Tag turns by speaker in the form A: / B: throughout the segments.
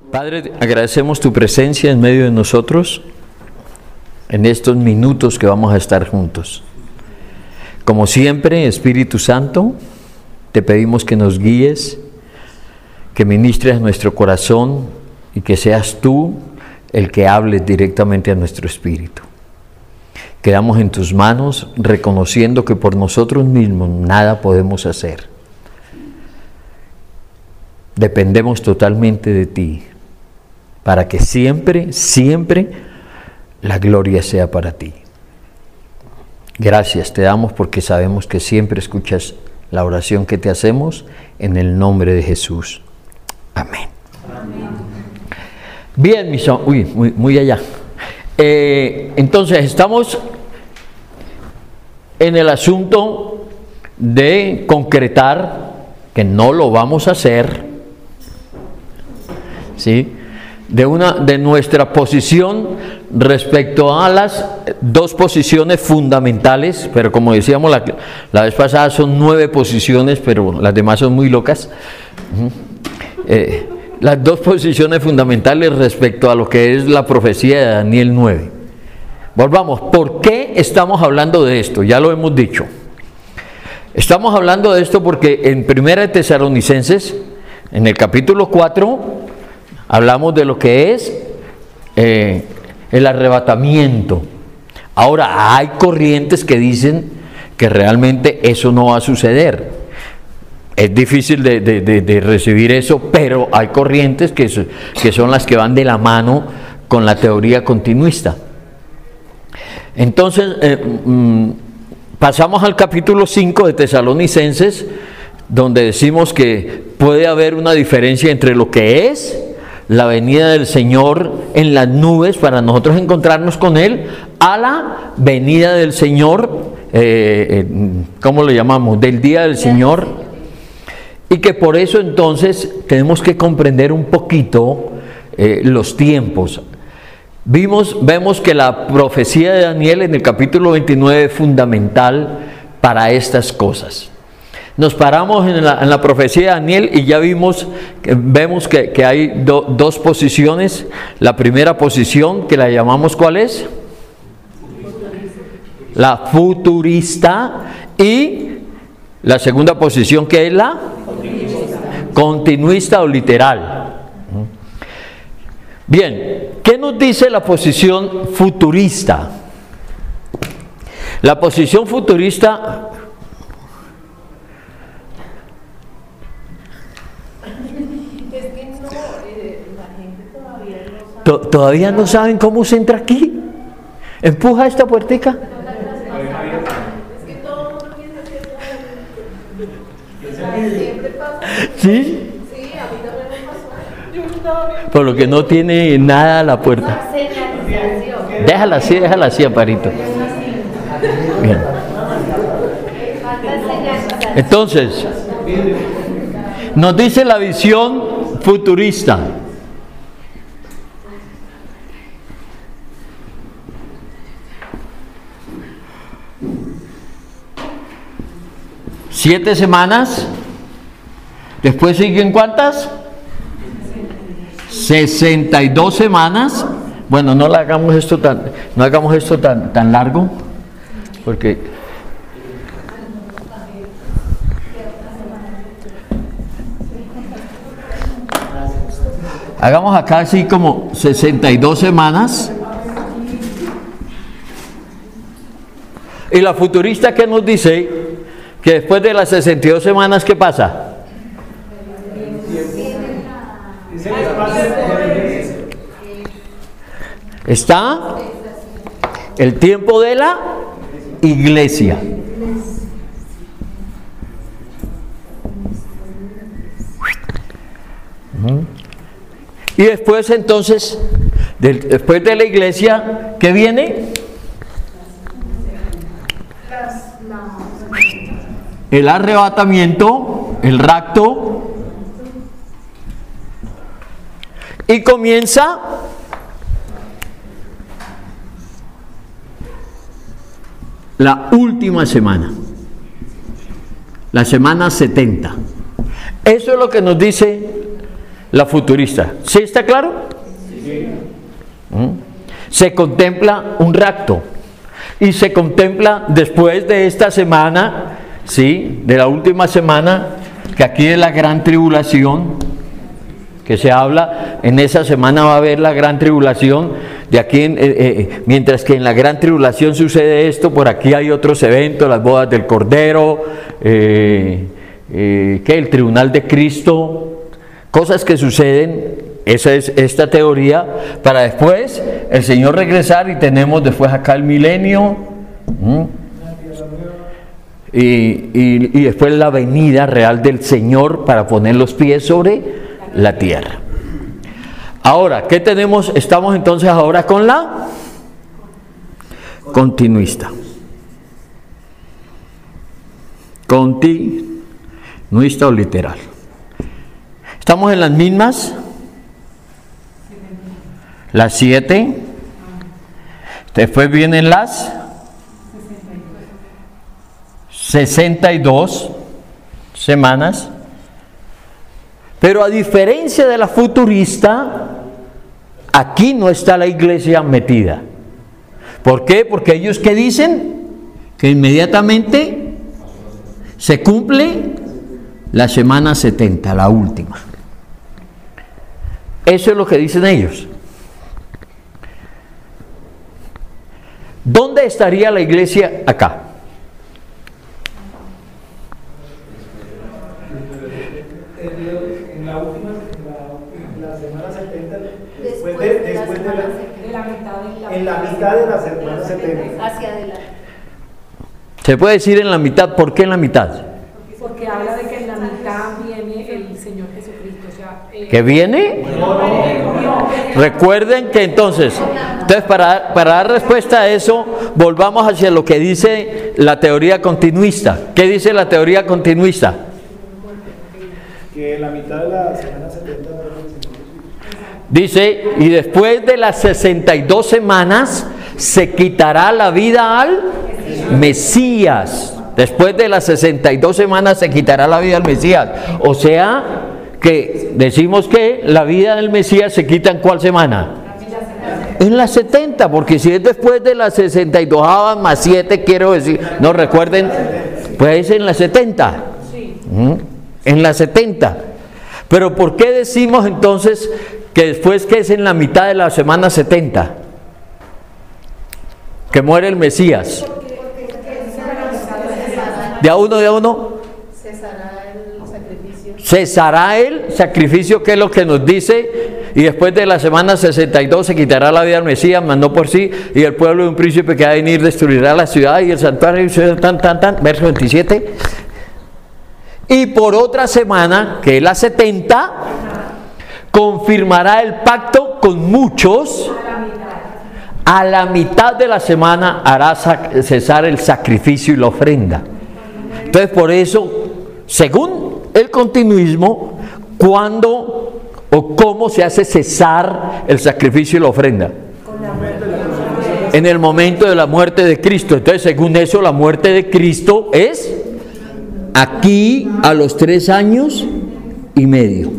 A: Padre, agradecemos tu presencia en medio de nosotros en estos minutos que vamos a estar juntos. Como siempre, Espíritu Santo, te pedimos que nos guíes, que ministres a nuestro corazón y que seas tú el que hables directamente a nuestro espíritu. Quedamos en tus manos reconociendo que por nosotros mismos nada podemos hacer. Dependemos totalmente de ti, para que siempre, siempre la gloria sea para ti. Gracias te damos porque sabemos que siempre escuchas la oración que te hacemos en el nombre de Jesús. Amén. Amén. Bien, mis muy allá. Entonces estamos en el asunto de concretar, que no lo vamos a hacer, ¿sí?, de nuestra posición respecto a las dos posiciones fundamentales, pero como decíamos la vez pasada son 9 posiciones, pero las demás son muy locas. Las dos posiciones fundamentales respecto a lo que es la profecía de Daniel 9. Volvamos, ¿por qué estamos hablando de esto? Ya lo hemos dicho. Estamos hablando de esto porque en 1 Tesalonicenses, en el capítulo 4, hablamos de lo que es el arrebatamiento. Ahora, hay corrientes que dicen que realmente eso no va a suceder. Es difícil de recibir eso, pero hay corrientes que son las que van de la mano con la teoría continuista. Entonces, pasamos al capítulo 5 de Tesalonicenses, donde decimos que puede haber una diferencia entre lo que es la venida del Señor en las nubes para nosotros encontrarnos con Él, a la venida del Señor, ¿cómo lo llamamos?, del día del Señor, y que por eso entonces tenemos que comprender un poquito los tiempos. Vemos que la profecía de Daniel en el capítulo 29 es fundamental para estas cosas. Nos paramos en la profecía de Daniel y ya vemos que hay dos posiciones. La primera posición, que la llamamos, ¿cuál es? La futurista. Y la segunda posición, ¿qué es la? Continuista o literal. Bien, ¿qué nos dice la posición futurista? La posición futurista ¿Todavía no saben cómo se entra aquí? Empuja esta puertica. ¿Sí? Por lo que no tiene nada la puerta. Déjala así, Amparito. Bien. Entonces, nos dice la visión futurista. ¿7 semanas? Después siguen ¿cuántas? 62 semanas. Bueno, no hagamos esto tan largo, porque hagamos acá así como 62 semanas. Y la futurista, ¿qué nos dice? Que después de las 62 semanas, ¿qué pasa? Está el tiempo de la iglesia. Y después entonces, después de la iglesia, ¿qué viene? El arrebatamiento, el rapto, y comienza la última semana, la semana 70. Eso es lo que nos dice la futurista. ¿Sí está claro?
B: Sí.
A: Se contempla un rapto y se contempla después de esta semana, ¿sí? De la última semana, que aquí es la gran tribulación, que se habla, en esa semana va a haber la gran tribulación, de aquí mientras que en la gran tribulación sucede esto, por aquí hay otros eventos, las bodas del Cordero, el tribunal de Cristo, cosas que suceden. Esa es esta teoría, para después el Señor regresar y tenemos después acá el milenio y después la venida real del Señor para poner los pies sobre la tierra. Ahora, ¿qué tenemos? Estamos entonces ahora con la continuista. Continuista o literal. Estamos en las mismas. Las 7, después vienen las 62 semanas, pero a diferencia de la futurista, aquí no está la iglesia metida. ¿Por qué? Porque ellos ¿qué dicen? Que inmediatamente se cumple la semana 70, la última. Eso es lo que dicen ellos. ¿Dónde estaría la iglesia acá?
B: En la última, la semana 70,
C: Después de la mitad
B: en la mitad de la semana 70.
C: hacia adelante.
A: Se puede decir en la mitad. ¿Por qué en la mitad?
D: Porque habla de que en la mitad viene el Señor Jesucristo. O sea,
A: ¿Que viene? Recuerden que entonces para dar respuesta a eso, volvamos hacia lo que dice la teoría continuista. ¿Qué dice la teoría continuista?
B: Que en la mitad de la semana 70
A: Dice, y después de las 62 semanas se quitará la vida al Mesías. Después de las 62 semanas se quitará la vida al Mesías. O sea, que decimos que la vida del Mesías se quita en ¿cuál semana? En las 70, porque si es después de las 62 más 7, quiero decir, no recuerden, pues es en las 70. En las 70. Pero ¿por qué decimos entonces que después que es en la mitad de la semana 70? Que muere el Mesías. ¿De a uno? Cesará el sacrificio, que es lo que nos dice, y después de la semana 62 se quitará la vida al Mesías, mandó por sí, y el pueblo de un príncipe que ha de venir destruirá la ciudad y el santuario, verso 27. Y por otra semana, que es la 70, confirmará el pacto con muchos. A la mitad de la semana hará cesar el sacrificio y la ofrenda. Entonces, por eso, según el continuismo, ¿cuándo o cómo se hace cesar el sacrificio y la ofrenda? En el momento de la muerte de Cristo. Entonces, según eso, la muerte de Cristo es aquí a los 3 años y medio.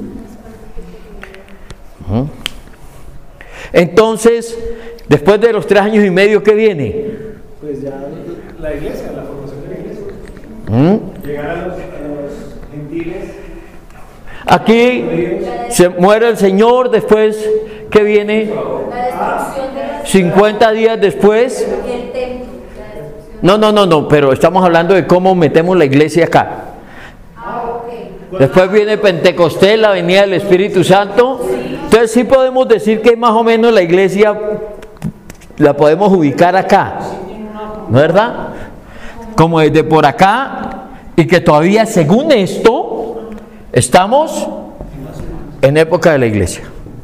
A: Entonces, después de los 3 años y medio, ¿qué viene?
B: pues ya la iglesia, la formación de la iglesia. Llegar a los gentiles.
A: Aquí se muere el Señor, después, ¿qué viene?
C: La destrucción de la
A: 50 días después.
C: y el templo. La destrucción.
A: No, pero estamos hablando de cómo metemos la iglesia acá.
C: Ok.
A: Después viene Pentecostés, la venida del Espíritu Santo. Entonces sí podemos decir que más o menos la iglesia la podemos ubicar acá, ¿no es verdad? Como desde por acá, y que todavía según esto estamos en época de la iglesia.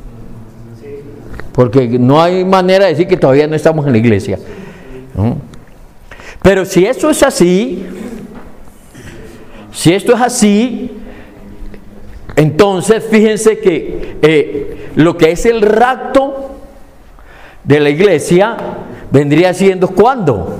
A: Porque no hay manera de decir que todavía no estamos en la iglesia. ¿No? Pero si eso es así, si esto es así, entonces fíjense que lo que es el rapto de la iglesia vendría siendo ¿cuándo?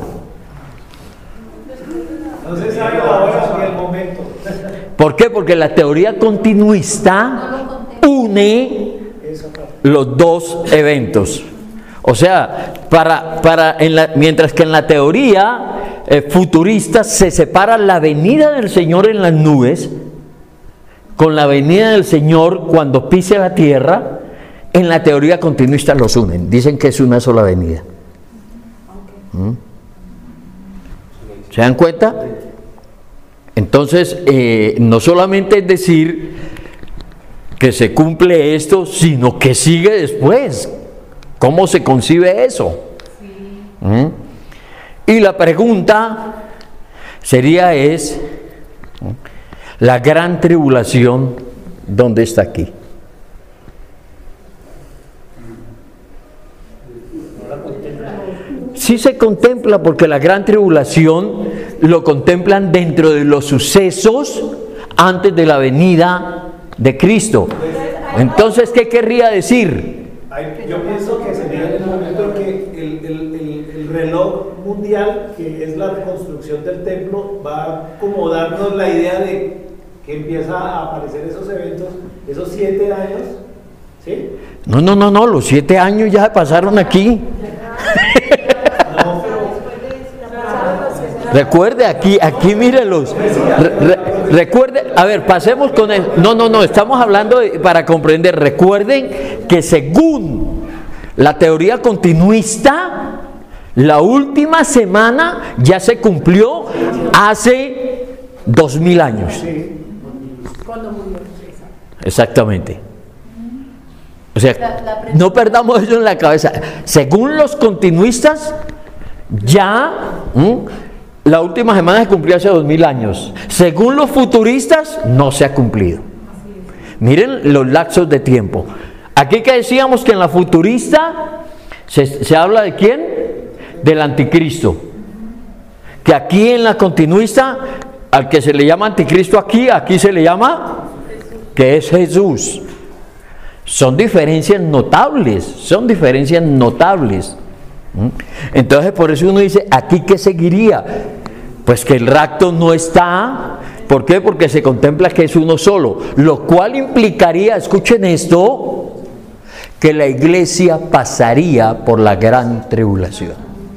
B: No se sabe la hora ni el momento.
A: ¿Por qué? Porque la teoría continuista, une los dos eventos. O sea, mientras que en la teoría futurista se separa la venida del Señor en las nubes con la venida del Señor cuando pise la tierra, en la teoría continuista los unen. Dicen que es una sola venida. ¿Se dan cuenta? Entonces, no solamente es decir que se cumple esto, sino que sigue después. ¿Cómo se concibe eso? Y la pregunta sería la gran tribulación, ¿dónde está aquí? Sí se contempla, porque la gran tribulación lo contemplan dentro de los sucesos antes de la venida de Cristo. Entonces, ¿qué querría decir?
B: Yo pienso que sería en el momento en que el reloj mundial, que es la reconstrucción del templo, va a como darnos la idea de que empieza a aparecer esos eventos, esos 7 años, ¿sí?
A: No, los 7 años ya pasaron aquí. Recuerde, aquí mírelos. Recuerde, a ver, pasemos con el. No, estamos hablando para comprender. Recuerden que según la teoría continuista, la última semana ya se cumplió hace 2000 años.
D: Cuando murió.
A: Exactamente. O sea, no perdamos eso en la cabeza. Según los continuistas, ya la última semana se cumplió hace 2000 años. Según los futuristas, no se ha cumplido. Miren los lapsos de tiempo. Aquí que decíamos que en la futurista se habla de quién? Del anticristo. Que aquí en la continuista, al que se le llama anticristo aquí se le llama que es Jesús. Son diferencias notables. Entonces, por eso uno dice, ¿aquí qué seguiría? Pues que el rapto no está. ¿Por qué? Porque se contempla que es uno solo, lo cual implicaría, escuchen esto, que la iglesia pasaría por la gran tribulación.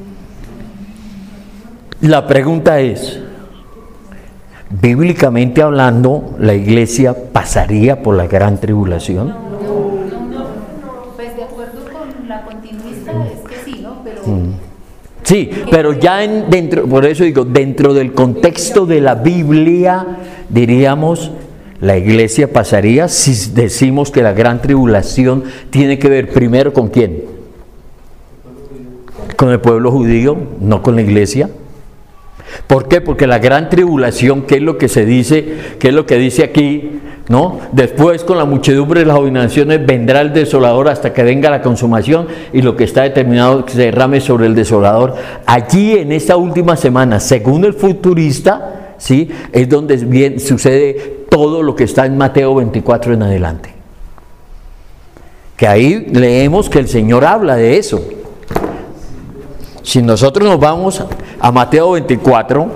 A: La pregunta es, bíblicamente hablando, ¿la iglesia pasaría por la gran tribulación?
C: Pues de acuerdo con la continuista es que sí, ¿no? Pero
A: sí, pero ya por eso digo, dentro del contexto de la Biblia, diríamos, la iglesia pasaría si decimos que la gran tribulación tiene que ver primero con ¿quién? Con el pueblo judío, no con la iglesia. ¿Por qué? Porque la gran tribulación, ¿qué es lo que se dice? ¿Qué es lo que dice aquí? ¿No? Después, con la muchedumbre de las abominaciones vendrá el desolador hasta que venga la consumación, y lo que está determinado que se derrame sobre el desolador. Allí, en esta última semana, según el futurista, ¿sí?, es donde sucede todo lo que está en Mateo 24 en adelante. Que ahí leemos que el Señor habla de eso. Si nosotros nos vamos a Mateo 24,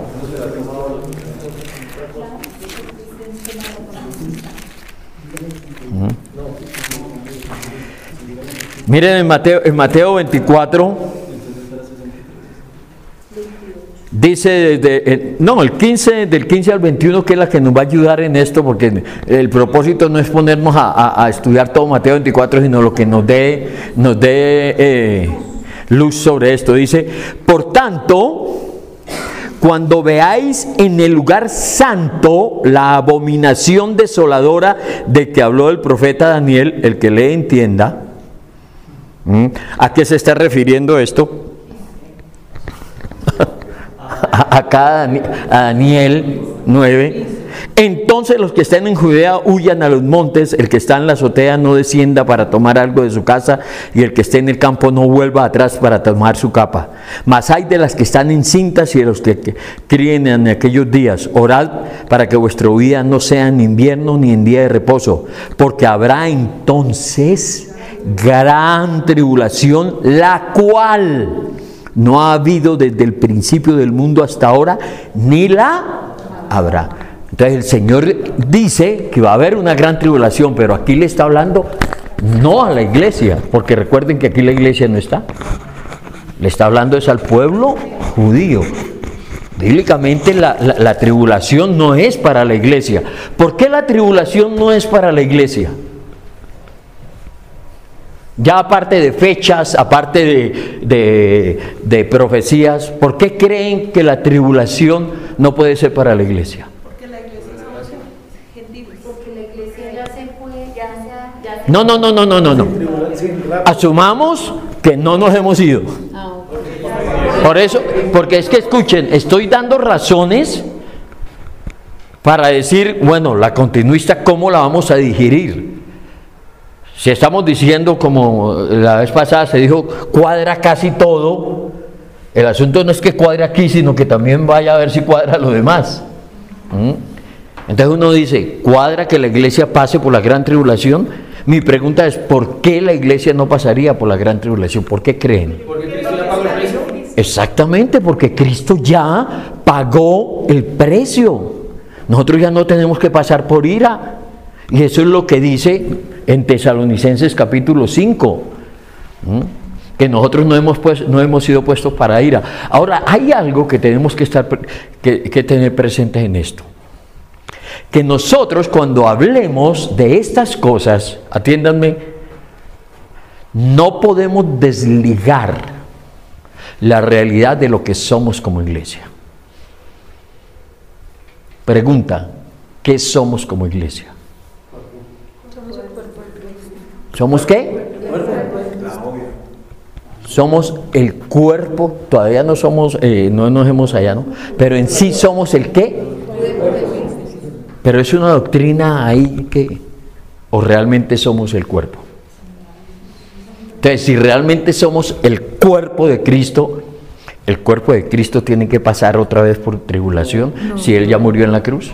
A: miren en Mateo 24, dice el 15, del 15 al 21, que es la que nos va a ayudar en esto, porque el propósito no es ponernos a estudiar todo Mateo 24, sino lo que nos dé luz sobre esto. Dice, por tanto, cuando veáis en el lugar santo la abominación desoladora de que habló el profeta Daniel, el que le entienda, ¿a qué se está refiriendo esto? Acá a Daniel 9. Entonces los que estén en Judea huyan a los montes, el que está en la azotea no descienda para tomar algo de su casa, y el que esté en el campo no vuelva atrás para tomar su capa. Mas hay de las que están encintas y de los que críen en aquellos días. Orad para que vuestra vida no sea en invierno ni en día de reposo, porque habrá entonces gran tribulación, la cual no ha habido desde el principio del mundo hasta ahora, ni la habrá. Entonces el Señor dice que va a haber una gran tribulación, pero aquí le está hablando no a la iglesia, porque recuerden que aquí la iglesia no está. Le está hablando es al pueblo judío. Bíblicamente la tribulación no es para la iglesia. ¿Por qué la tribulación no es para la iglesia? Ya aparte de fechas, aparte de profecías, ¿por qué creen que la tribulación no puede ser para la iglesia?
C: Porque la iglesia somos gentiles. Porque la iglesia ya se fue, ya se...
A: No. Asumamos que no nos hemos ido. Por eso, porque es que escuchen, estoy dando razones para decir, bueno, la continuista, ¿cómo la vamos a digerir? Si estamos diciendo, como la vez pasada se dijo, cuadra casi todo, el asunto no es que cuadre aquí, sino que también vaya a ver si cuadra lo demás. Entonces uno dice, ¿cuadra que la iglesia pase por la gran tribulación? Mi pregunta es, ¿por qué la iglesia no pasaría por la gran tribulación? ¿Por qué creen?
E: Porque Cristo ya pagó el precio.
A: Exactamente, porque Cristo ya pagó el precio. Nosotros ya no tenemos que pasar por ira. Y eso es lo que dice en Tesalonicenses capítulo 5. Que nosotros no hemos sido puestos para ira. Ahora, hay algo que tenemos que tener presentes en esto. Que nosotros, cuando hablemos de estas cosas, atiéndanme, no podemos desligar la realidad de lo que somos como iglesia. Pregunta, ¿qué somos como iglesia? ¿Somos qué? Somos el cuerpo, todavía no somos, no nos hemos hallado, pero en sí somos el qué. Pero es una doctrina ahí que, o realmente somos el cuerpo. Entonces, si realmente somos el cuerpo de Cristo, el cuerpo de Cristo tiene que pasar otra vez por tribulación, si Él ya murió en la cruz.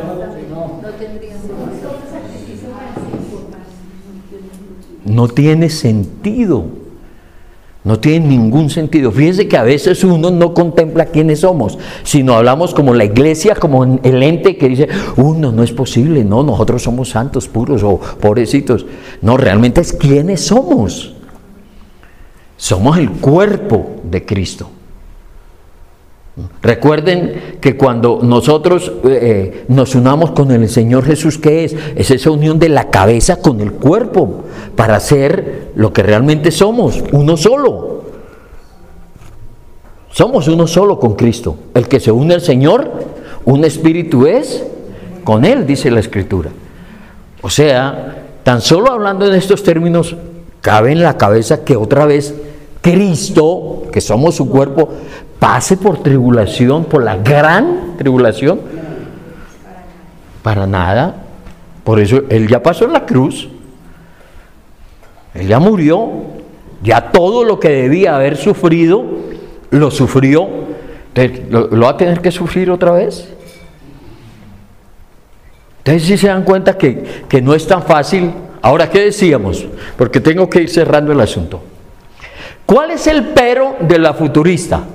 A: No tiene sentido. No tiene ningún sentido. Fíjense que a veces uno no contempla quiénes somos, sino hablamos como la iglesia, como el ente que dice, no es posible, no, nosotros somos santos, puros o pobrecitos. No, realmente es quiénes somos. Somos el cuerpo de Cristo. Recuerden que cuando nosotros nos unamos con el Señor Jesús, ¿qué es? Es esa unión de la cabeza con el cuerpo para ser lo que realmente somos, uno solo. Somos uno solo con Cristo. El que se une al Señor, un espíritu es con Él, dice la Escritura. O sea, tan solo hablando en estos términos, cabe en la cabeza que otra vez Cristo, que somos su cuerpo, pase por tribulación, por la gran tribulación. Para nada. Por eso Él ya pasó en la cruz. Él ya murió. Ya todo lo que debía haber sufrido, lo sufrió. Entonces, ¿lo va a tener que sufrir otra vez? Entonces, si se dan cuenta que no es tan fácil. Ahora, ¿qué decíamos? Porque tengo que ir cerrando el asunto. ¿Cuál es el pero de la futurista?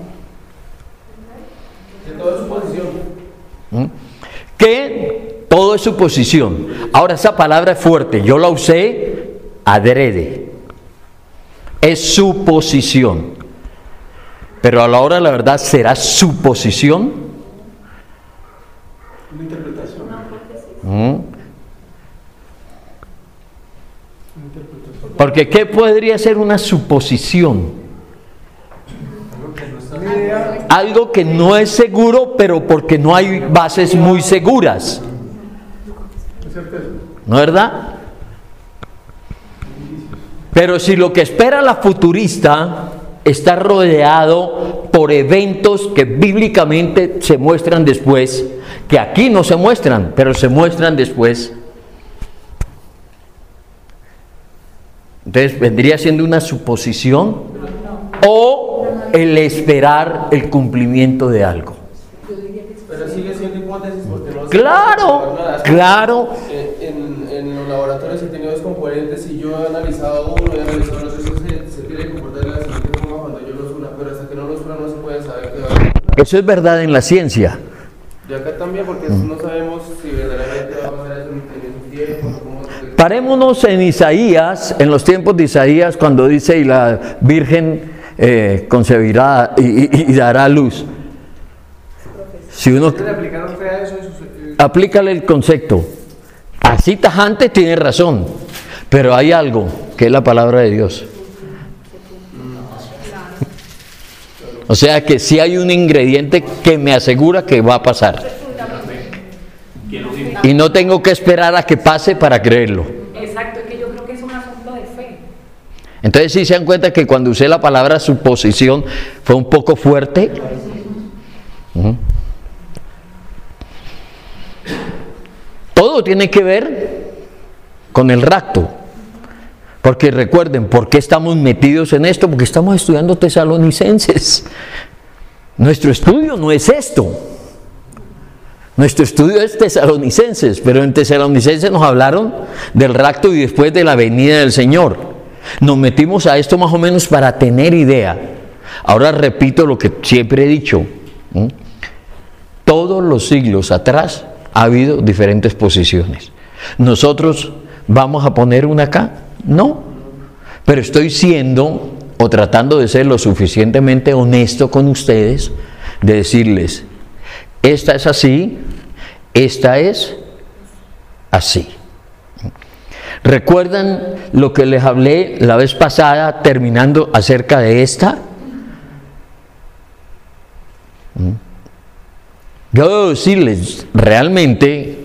E: Todo es suposición.
A: Que todo es suposición. Ahora, esa palabra es fuerte, yo la usé adrede. Es suposición. Pero a la hora de la verdad, ¿será suposición?
E: Una interpretación.
A: Porque ¿qué podría ser una suposición? Algo que no es seguro, pero porque no hay bases muy seguras. ¿No es verdad? Pero si lo que espera la futurista está rodeado por eventos que bíblicamente se muestran después, que aquí no se muestran, pero se muestran después, entonces vendría siendo una suposición o el esperar el cumplimiento de algo.
E: Pero sigue siendo hipótesis porque no
A: Claro.
E: En los laboratorios he tenido descomponentes y yo he analizado uno y he analizado los otros, se tiene que comportar de la siguiente forma cuando yo los una, pero hasta que no los una no se puede saber qué va a pasar.
A: Eso es verdad en la ciencia.
E: Y acá también porque no sabemos si
A: Parémonos en Isaías, en los tiempos de Isaías, cuando dice, y la Virgen concebirá y dará a luz. Si uno aplícale el concepto, así tajante tiene razón, pero hay algo que es la palabra de Dios. O sea que sí hay un ingrediente que me asegura que va a pasar. Y no tengo que esperar a que pase para creerlo.
D: Exacto, es que yo creo que es un asunto de fe.
A: Entonces sí se dan cuenta que cuando usé la palabra suposición fue un poco fuerte. Todo tiene que ver con el rapto. Porque recuerden, ¿por qué estamos metidos en esto? Porque estamos estudiando Tesalonicenses. Nuestro estudio no es esto. Nuestro estudio es Tesalonicenses, pero en Tesalonicenses nos hablaron del rapto y después de la venida del Señor. Nos metimos a esto más o menos para tener idea. Ahora repito lo que siempre he dicho. Todos los siglos atrás ha habido diferentes posiciones. ¿Nosotros vamos a poner una acá? No. Pero estoy siendo o tratando de ser lo suficientemente honesto con ustedes, de decirles, esta es así, esta es así. ¿Recuerdan lo que les hablé la vez pasada terminando acerca de esta? Yo debo decirles, realmente,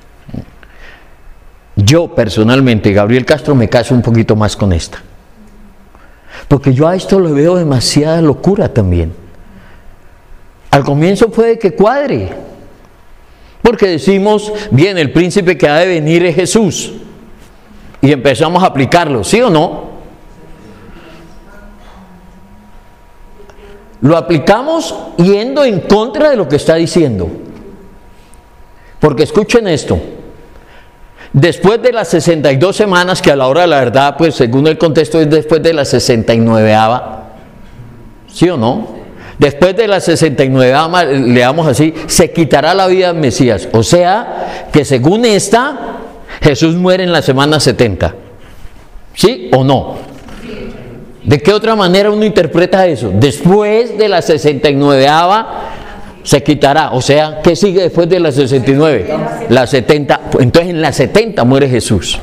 A: yo personalmente, Gabriel Castro, me caso un poquito más con esta. Porque yo a esto le veo demasiada locura también. Al comienzo puede que cuadre. Porque decimos, bien, el príncipe que ha de venir es Jesús. Y empezamos a aplicarlo, ¿sí o no? Lo aplicamos yendo en contra de lo que está diciendo. Porque escuchen esto. Después de las 62 semanas, que a la hora de la verdad, pues según el contexto es después de la 69ª, ¿sí o no? Después de la 69ª, leamos así, se quitará la vida del Mesías. O sea, que según esta, Jesús muere en la semana 70. ¿Sí o no? ¿De qué otra manera uno interpreta eso? Después de la 69ª se quitará. O sea, ¿qué sigue después de la 69? La 70. Entonces en la 70 muere Jesús.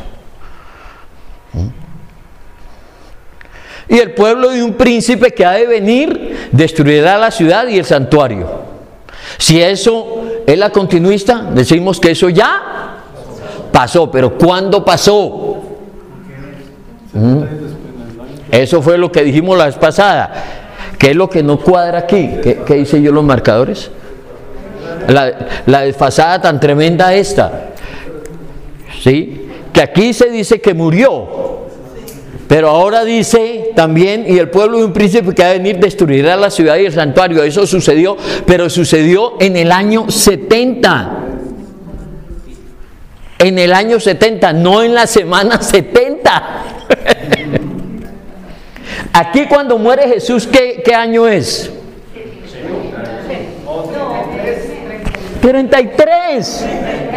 A: Y el pueblo de un príncipe que ha de venir destruirá la ciudad y el santuario. Si eso es la continuista, decimos que eso ya pasó. Pero ¿cuándo pasó? Eso fue lo que dijimos la vez pasada. ¿Qué es lo que no cuadra aquí? ¿Qué hice yo los marcadores? La desfasada tan tremenda esta. ¿Sí? Que aquí se dice que murió. Pero ahora dice también, y el pueblo de un príncipe que ha de venir destruirá la ciudad y el santuario. Eso sucedió, pero sucedió en el año 70. En el año 70, no en la semana 70. Aquí cuando muere Jesús, ¿qué año es? 33.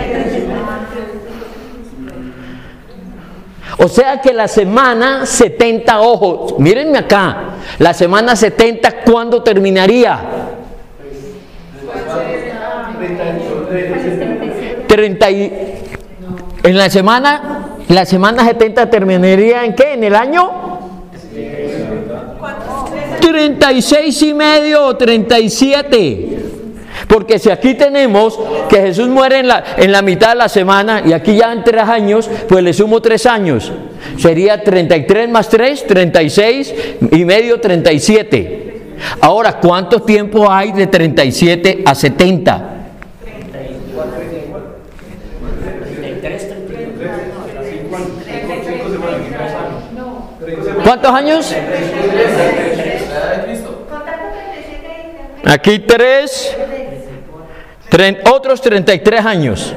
A: O sea que la semana 70, ojo, mírenme acá, la semana 70, ¿cuándo terminaría? 30. En la semana 70 terminaría ¿en qué? ¿En el año? 36 y medio o 37. Porque si aquí tenemos que Jesús muere en la mitad de la semana y aquí ya en 3 años, pues le sumo 3 años. Sería 33 más 3, 36 y medio, 37. Ahora, ¿cuánto tiempo hay de 37 a 70? ¿Cuántos años? Aquí 3, otros 33 años.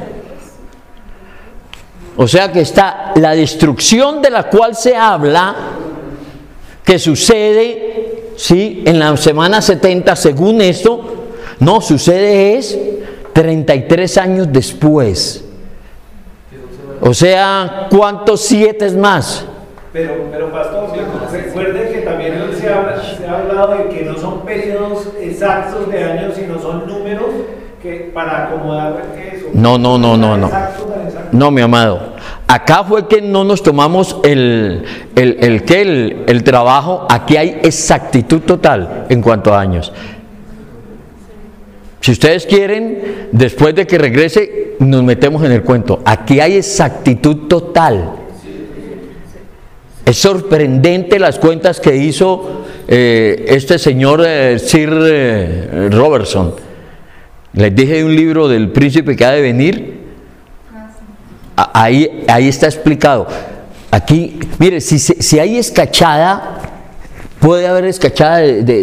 A: O sea que está la destrucción de la cual se habla, que sucede, ¿sí? En la semana 70, según esto, no, sucede es 33 años después. O sea, ¿cuántos 7 más?
B: Pero pastor, recuerde que también se ha hablado de que no son periodos exactos de años, sino son números que para acomodar eso.
A: No.
B: Exacto.
A: No, mi amado. Acá fue que no nos tomamos el trabajo. Aquí hay exactitud total en cuanto a años. Si ustedes quieren, después de que regrese, nos metemos en el cuento. Aquí hay exactitud total. Es sorprendente las cuentas que hizo este señor Sir Robertson. Les dije de un libro del príncipe que ha de venir. Ahí está explicado. Aquí, mire, si hay escachada, puede haber escachada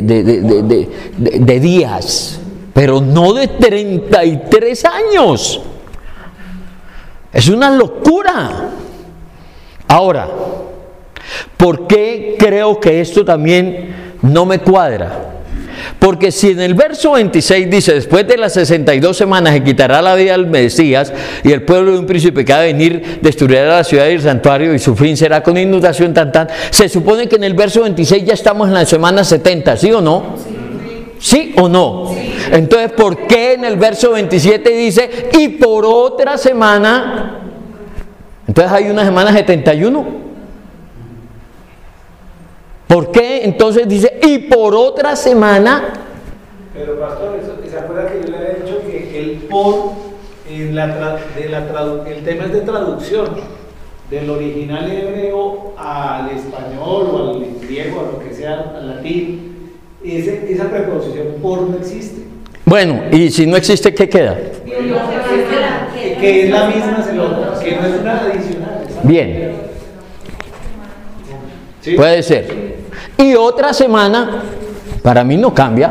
A: de días, pero no de 33 años. Es una locura. Ahora, ¿por qué creo que esto también no me cuadra? Porque si en el verso 26 dice, después de las 62 semanas se quitará la vida al Mesías y el pueblo de un príncipe que ha de venir destruirá la ciudad y el santuario y su fin será con inundación se supone que en el verso 26 ya estamos en la semana 70, ¿sí o no? ¿Sí o no? Sí. Entonces, ¿por qué en el verso 27 dice, y por otra semana? Entonces hay una semana 71. ¿Por qué entonces dice, y por otra semana?
B: Pero pastor, ¿se acuerda que yo le había dicho que el por, el tema es de traducción, del original hebreo al español o al griego, a lo que sea, al latín, esa preposición por no existe.
A: Bueno, y si no existe, ¿qué queda?
B: Que es la misma, que no es una adicional.
A: Bien.
B: ¿Sí?
A: Puede ser. Y otra semana, para mí no cambia.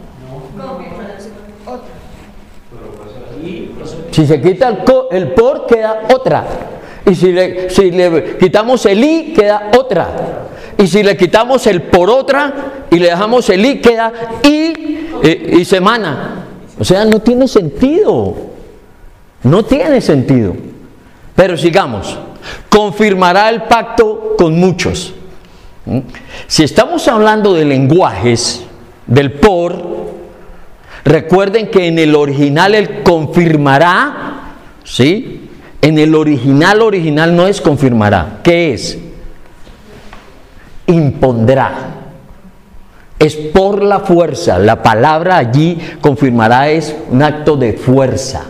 A: Si se quita el por, queda otra. Y si le quitamos el i, queda otra. Y si le quitamos el por otra y le dejamos el i, queda y semana. O sea, no tiene sentido. No tiene sentido. Pero sigamos. Confirmará el pacto con muchos. Si estamos hablando de lenguajes, del por, recuerden que en el original el confirmará, ¿sí? En el original no es confirmará. ¿Qué es? Impondrá. Es por la fuerza. La palabra allí confirmará es un acto de fuerza.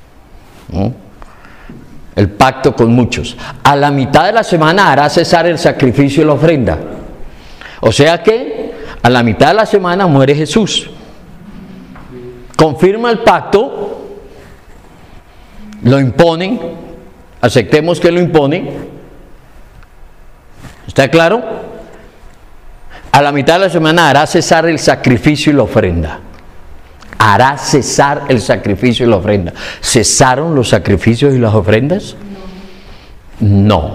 A: El pacto con muchos. A la mitad de la semana hará cesar el sacrificio y la ofrenda. O sea que a la mitad de la semana muere Jesús. Confirma el pacto, lo imponen, aceptemos que lo imponen. ¿Está claro? A la mitad de la semana hará cesar el sacrificio y la ofrenda. Hará cesar el sacrificio y la ofrenda. ¿Cesaron los sacrificios y las ofrendas? No.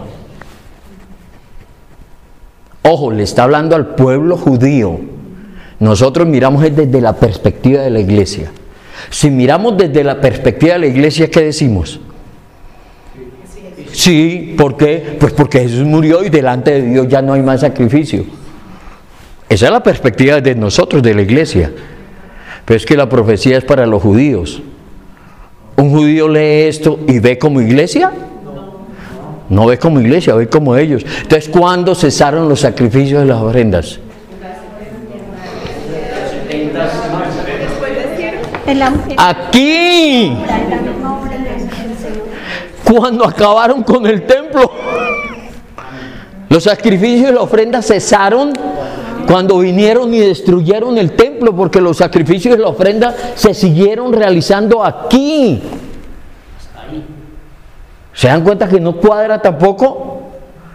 A: Ojo, le está hablando al pueblo judío. Nosotros miramos desde la perspectiva de la iglesia. Si miramos desde la perspectiva de la iglesia, ¿qué decimos? Sí, ¿por qué? Pues porque Jesús murió y delante de Dios ya no hay más sacrificio. Esa es la perspectiva de nosotros, de la iglesia. Pero es que la profecía es para los judíos. ¿Un judío lee esto y ve como iglesia? No ve como iglesia, ve como ellos. Entonces, ¿cuándo cesaron los sacrificios y las ofrendas? Aquí. Cuando acabaron con el templo. Los sacrificios y las ofrendas cesaron cuando vinieron y destruyeron el templo, porque los sacrificios y la ofrenda se siguieron realizando aquí. ¿Se dan cuenta que no cuadra tampoco?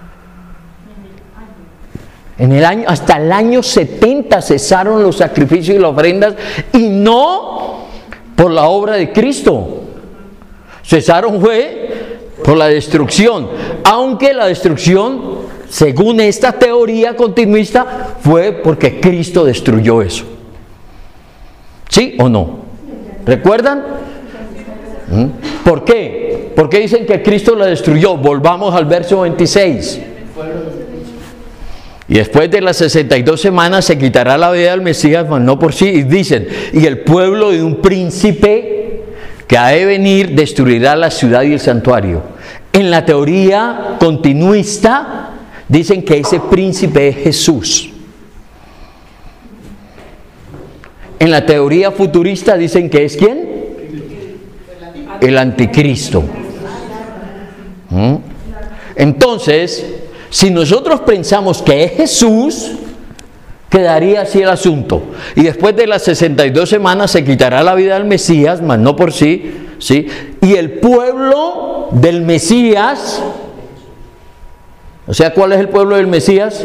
A: Hasta el año 70 cesaron los sacrificios y las ofrendas, y no por la obra de Cristo. Cesaron fue por la destrucción, aunque la destrucción, según esta teoría continuista, fue porque Cristo destruyó eso. ¿Sí o no? ¿Recuerdan? ¿Por qué? ¿Por qué dicen que Cristo la destruyó? Volvamos al verso 26. Y después de las 62 semanas se quitará la vida del Mesías, mas no por sí. Y dicen, y el pueblo de un príncipe que ha de venir destruirá la ciudad y el santuario. En la teoría continuista dicen que ese príncipe es Jesús. En la teoría futurista dicen que es ¿quién? El anticristo. Entonces, si nosotros pensamos que es Jesús, quedaría así el asunto. Y después de las 62 semanas se quitará la vida del Mesías, mas no por sí, ¿sí? Y el pueblo del Mesías, o sea, ¿cuál es el pueblo del Mesías?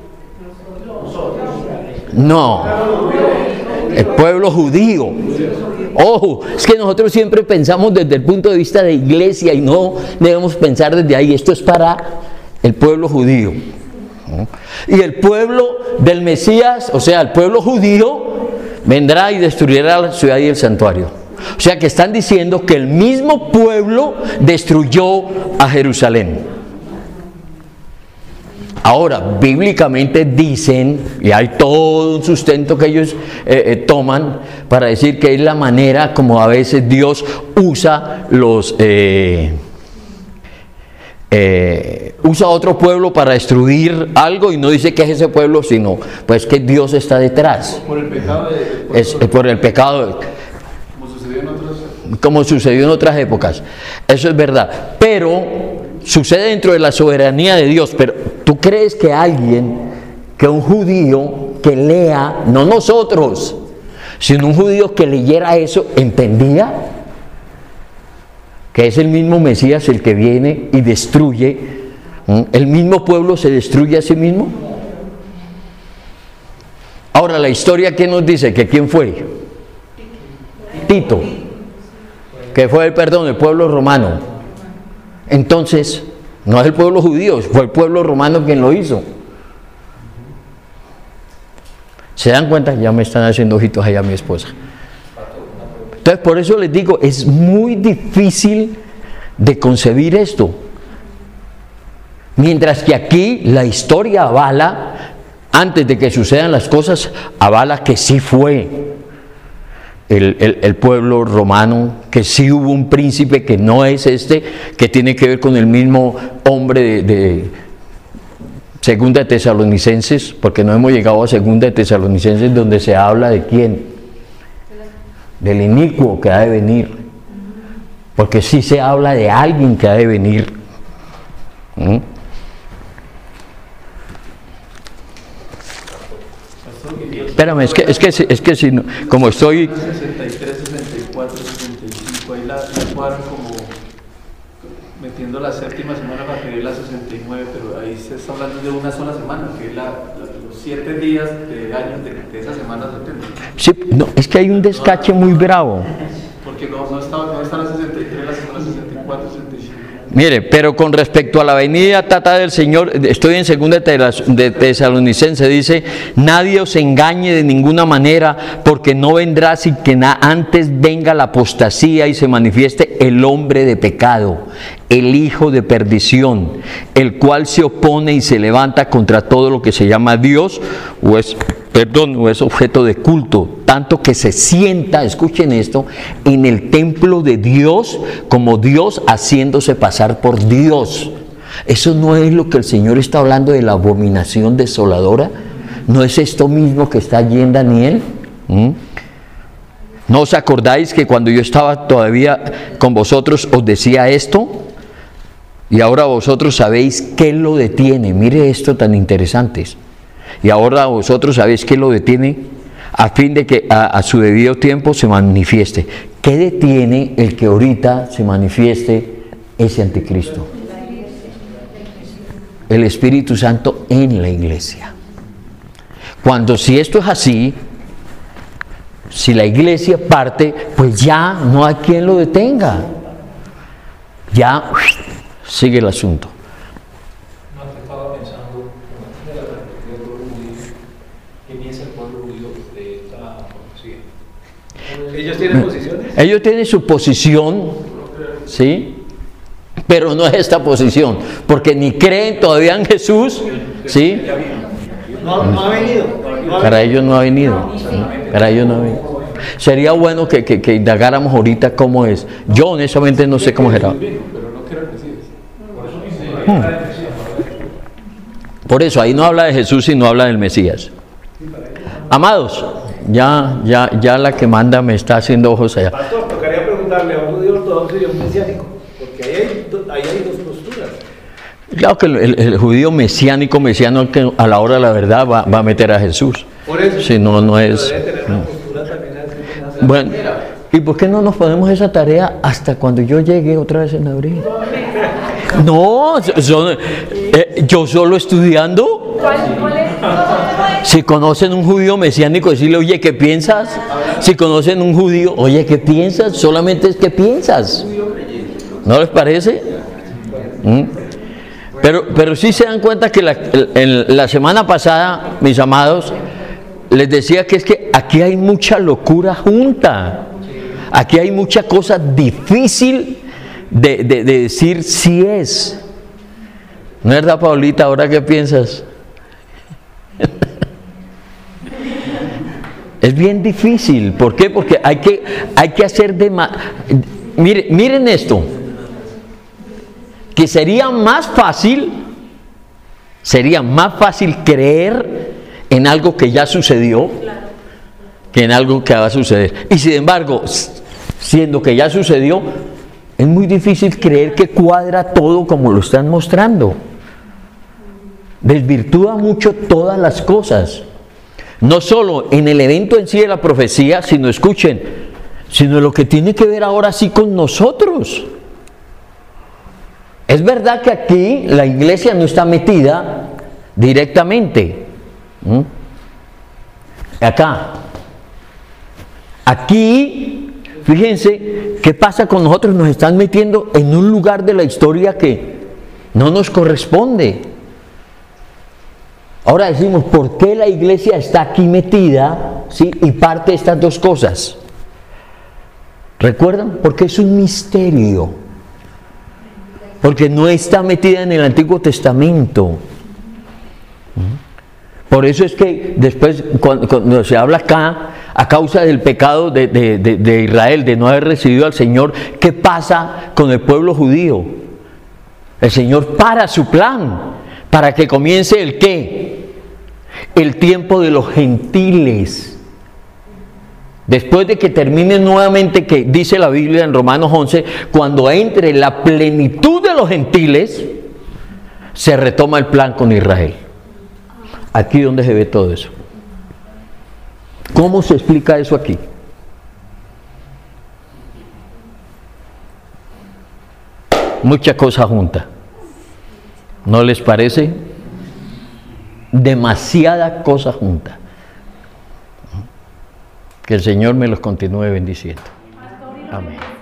A: No, el pueblo judío. Ojo, es que nosotros siempre pensamos desde el punto de vista de iglesia y no debemos pensar desde ahí. Esto es para el pueblo judío. Y el pueblo del Mesías, o sea, el pueblo judío, vendrá y destruirá la ciudad y el santuario. O sea que están diciendo que el mismo pueblo destruyó a Jerusalén. Ahora, bíblicamente dicen, y hay todo un sustento que ellos toman para decir que es la manera como a veces Dios usa usa otro pueblo para destruir algo, y no dice que es ese pueblo, sino pues que Dios está detrás.
E: Por el pecado
A: Es por el pecado, como sucedió en otras épocas. Eso es verdad, pero sucede dentro de la soberanía de Dios. Pero ¿tú crees que un judío que lea, no nosotros, sino un judío que leyera eso, entendía que es el mismo Mesías el que viene y destruye? ¿El mismo pueblo se destruye a sí mismo? Ahora, la historia, ¿qué nos dice? ¿Que quién fue? Tito, que fue el pueblo romano. Entonces, no es el pueblo judío, fue el pueblo romano quien lo hizo. ¿Se dan cuenta? Ya me están haciendo ojitos allá a mi esposa. Entonces, por eso les digo, es muy difícil de concebir esto. Mientras que aquí la historia avala, antes de que sucedan las cosas, avala que sí fue el pueblo romano, que sí hubo un príncipe que no es este, que tiene que ver con el mismo hombre de Segunda de Tesalonicenses, porque no hemos llegado a Segunda de Tesalonicenses, donde se habla de quién, del inicuo que ha de venir, porque sí se habla de alguien que ha de venir. Espérame, es que si no, como estoy
F: 63, 64, 65, ahí la cuadran como metiendo la séptima semana para que dé la 69, pero ahí se está hablando de una sola semana, que es los 7 días de año de esa semana 70.
A: Sí, no, es que hay un descache muy bravo.
F: Porque no está la 63, la semana 64, 65.
A: Mire, pero con respecto a la venida del Señor, estoy en Segunda de Tesalonicenses, dice: nadie os engañe de ninguna manera, porque no vendrá sin que antes venga la apostasía y se manifieste el hombre de pecado, el hijo de perdición, el cual se opone y se levanta contra todo lo que se llama Dios o es objeto de culto, tanto que se sienta, escuchen esto, en el templo de Dios como Dios, haciéndose pasar por Dios. ¿Eso no es lo que el Señor está hablando de la abominación desoladora? ¿No es esto mismo que está allí en Daniel? ¿No os acordáis que cuando yo estaba todavía con vosotros os decía esto? Y ahora vosotros sabéis qué lo detiene. Mire esto tan interesante. Y ahora vosotros sabéis qué lo detiene, a fin de que a su debido tiempo se manifieste. ¿Qué detiene el que ahorita se manifieste ese anticristo? El Espíritu Santo en la iglesia. Si esto es así, si la iglesia parte, pues ya no hay quien lo detenga. Ya sigue el asunto.
B: ¿Ellos tienen posiciones?
A: Ellos tienen su posición, ¿sí? pero no es esta posición, porque ni creen todavía en Jesús, ¿sí?
B: No ha venido.
A: Para ellos no ha venido. Para ellos no ha venido. Sería bueno que indagáramos ahorita cómo es. Yo honestamente no sé cómo será. Por eso ahí no habla de Jesús, sino habla del Mesías. Amados, ya la que manda me está haciendo ojos allá.
B: Pastor, tocaría preguntarle a un judío ortodoxo y a un mesiánico, porque ahí hay dos posturas.
A: Claro que el judío mesiánico que a la hora de la verdad va a meter a Jesús.
B: Por eso.
A: Si no es.
B: Debe tener una postura también así.
A: Bueno, ¿y por qué no nos ponemos esa tarea hasta cuando yo llegue otra vez en abril? No, yo solo estudiando. Si conocen un judío mesiánico, decirle, oye, ¿qué piensas? Si conocen un judío, oye, ¿qué piensas? Solamente es ¿qué piensas? ¿No les parece? Pero sí se dan cuenta que la semana pasada, mis amados, les decía que es que aquí hay mucha locura junta. Aquí hay mucha cosa difícil de decir si es. ¿No es verdad, Paulita? ¿Ahora qué piensas? Es bien difícil. ¿Por qué? Porque hay que hacer miren esto. Que sería más fácil creer en algo que ya sucedió que en algo que va a suceder. Y sin embargo, siendo que ya sucedió, es muy difícil creer que cuadra todo como lo están mostrando. Desvirtúa mucho todas las cosas. No solo en el evento en sí de la profecía, sino lo que tiene que ver ahora sí con nosotros. Es verdad que aquí la iglesia no está metida directamente. Aquí, fíjense, ¿qué pasa con nosotros? Nos están metiendo en un lugar de la historia que no nos corresponde. Ahora decimos, ¿por qué la iglesia está aquí metida? ¿Sí? Y parte de estas dos cosas. ¿Recuerdan? Porque es un misterio. Porque no está metida en el Antiguo Testamento. Por eso es que después, cuando se habla acá, a causa del pecado de Israel, de no haber recibido al Señor, ¿qué pasa con el pueblo judío? El Señor para su plan, para que comience el ¿qué? El tiempo de los gentiles. Después de que termine nuevamente, que dice la Biblia en Romanos 11, cuando entre la plenitud de los gentiles, se retoma el plan con Israel. Aquí donde se ve todo eso. ¿Cómo se explica eso aquí? Mucha cosa junta. ¿No les parece? Demasiada cosa junta. Que el Señor me los continúe bendiciendo. Amén.